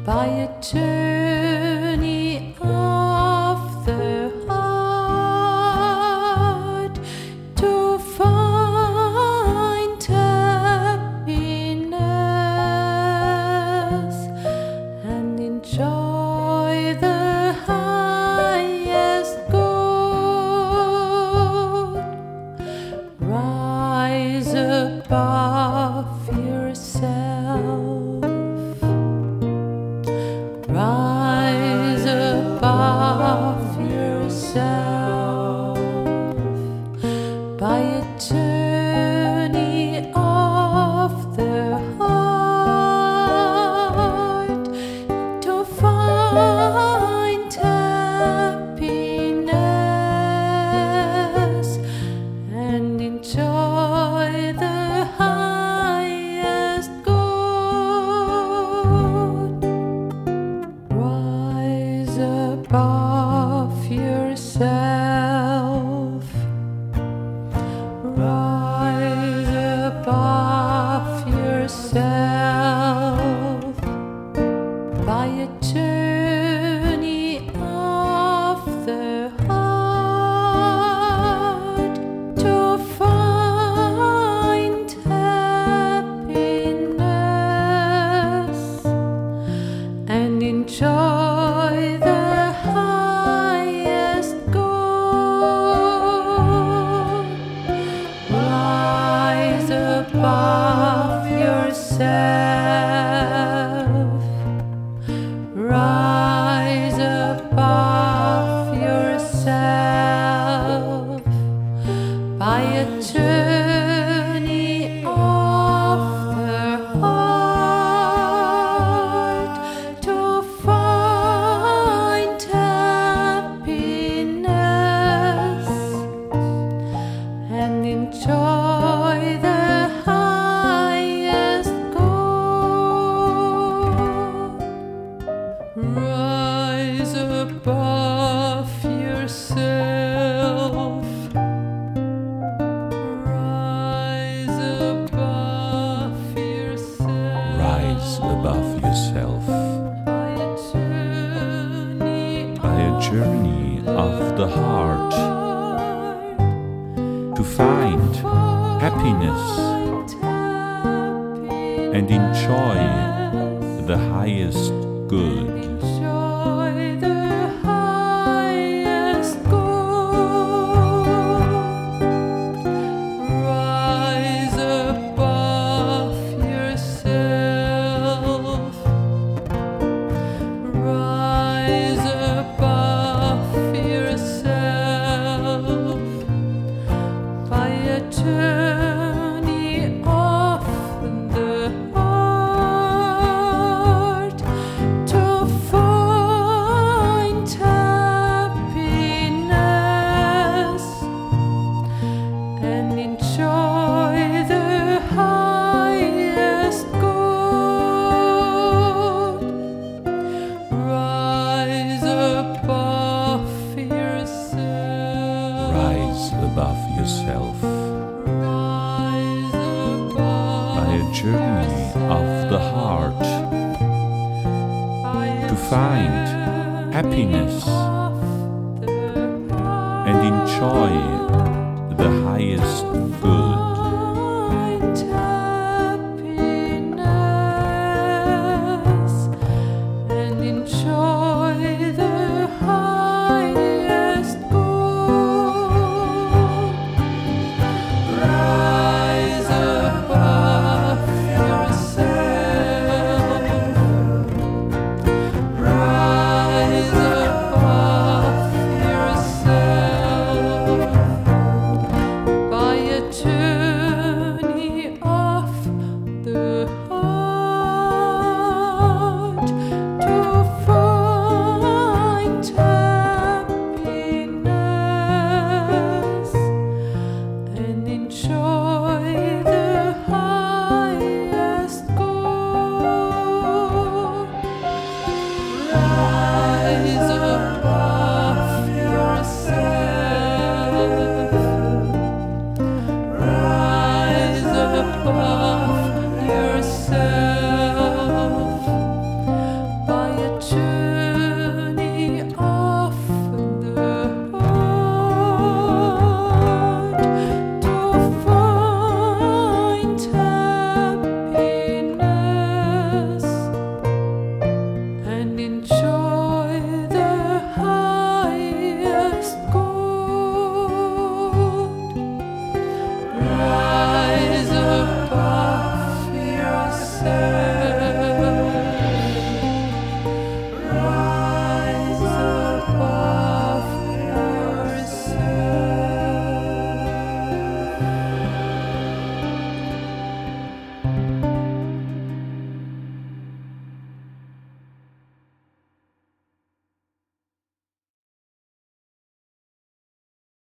by a journey of the heart to find happiness and enjoy the highest good. Rise above yourself. Rise above yourself by a journey of the heart to find happiness and enjoy the highest good. Rise above yourself. Rise above yourself by a journey of the heart to find happiness and enjoy the highest good. Rise above yourself. Rise above yourself by a journey of the heart to find happiness and enjoy the highest good. Rise above yourself. Rise above yourself. Rise above yourself by a journey of the heart to find happiness and enjoy the highest good. Enjoy the highest good. Rise above yourself. Rise above yourself by a journey of the heart to find happiness and enjoy the highest good. Rise above yourself. Rise above yourself Rise by a above journey of the heart to find happiness and enjoy the highest good.